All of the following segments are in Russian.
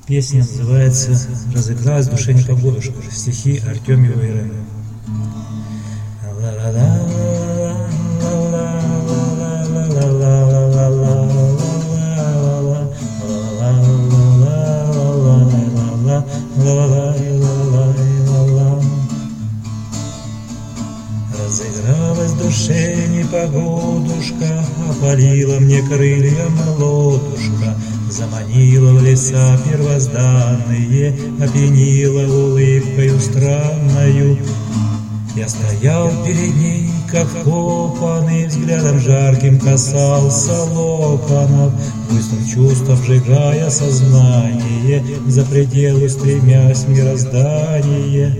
Песня называется «Разыгралась в душе непогодушка», стихи Артемьева Ирена. Разыгралась в душе непогодушка, опалила мне крылья молодушка, заманила в леса первозданные, опьянила улыбкою странною. Я стоял перед ней, как вкопанный, взглядом жарким касался локонов, быстрым чувством сжигая сознание, за предел устремясь в мироздание.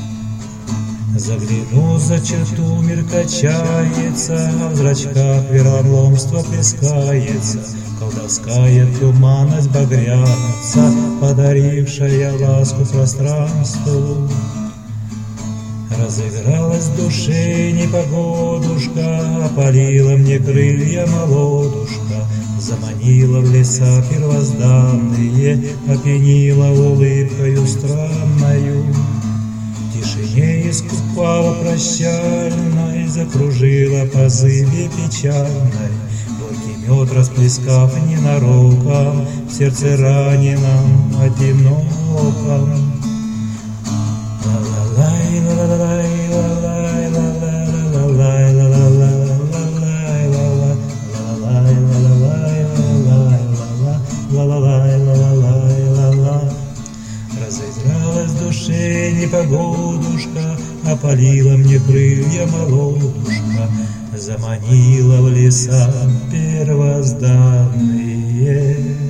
Загляну за черту, мир качается, а в зрачках вероломство плескается, колдовская туманность багрянца, подарившая ласку пространству. Разыгралась в душе непогодушка, опалила мне крылья молодушка, заманила в леса первозданные, опьянила улыбкою странною. В тишине искупала прощальной, закружила по зыбе печальной, горький мед расплескав ненароком, в сердце раненом, одиноком. Разыгралась в душе непогодушка, опалила мне крылья молодушка, заманила в леса первозданные.